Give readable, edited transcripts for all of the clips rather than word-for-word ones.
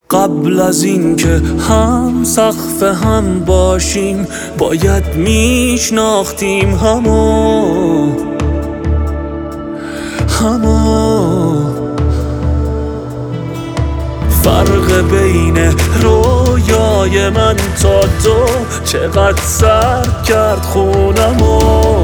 قبل از این که هم سقف هم باشیم باید میشناختیم همو فرق بین رویای من تا تو چقدر سر کرد خونمو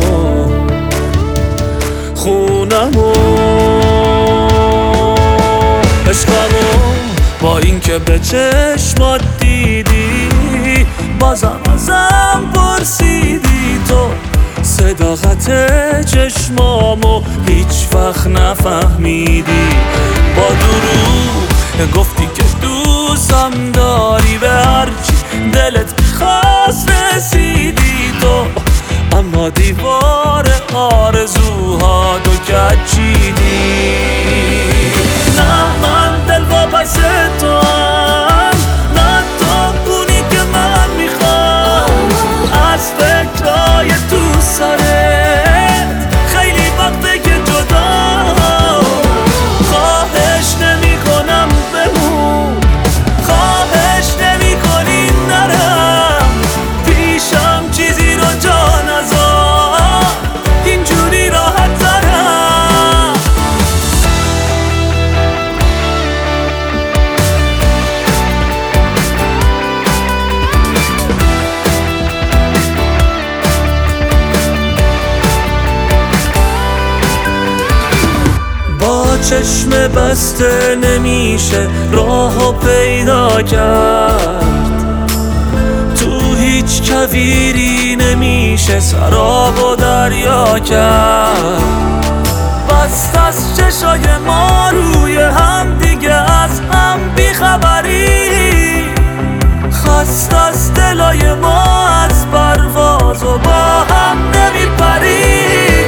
عشقمو با این که به چشمات دیدی بازم ازم پرسیدی تو صداقت چشمامو هیچ وقت نفهمیدی با دروغ گفتی که دوستم داری به هرچی دلت میخواست رسیدی تو اما دیوار آرزوها تو کچیدی نه من دل واپس تو هم نه تو اونی که من میخوام از فکرهای تو سرت خیلی وقته که جدا خواهش نمی کنم بمون خواهش نمی کنی نرم پیشم چیزی رو جا نذار اینجوری راحت ترم با چشم بسته نمیشه راهو پیدا کرد تو هیچ کویری نمیشه سراب و دریا کرد بست از چشای ما روی هم دیگه از هم بیخبری خست از دلای ما از پرواز و با هم نمیپری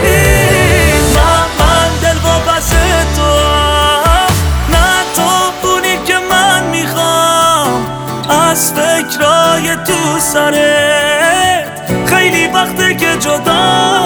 من دل واپس تو هم نه تو اونی که من میخوام از فکرای تو سرت خیلی وقته که جدا